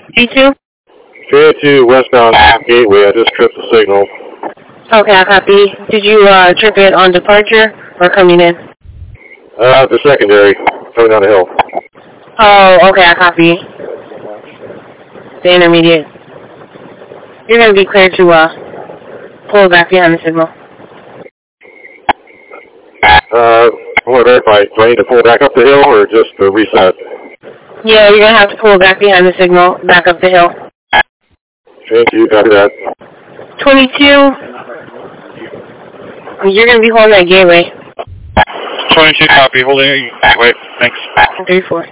G2? 382 westbound Gateway. I just tripped the signal. Okay, I copy. Did you trip it on departure or coming in? The secondary, coming down the hill. Oh, okay, I copy. The intermediate. You're going to be cleared to pull back behind the signal. I want to verify, do I need to pull back up the hill or just reset? Yeah, you're going to have to pull back behind the signal, back up the hill. 22, copy that. 22, you're going to be holding that gateway. 22, copy, holding gateway, thanks. 34.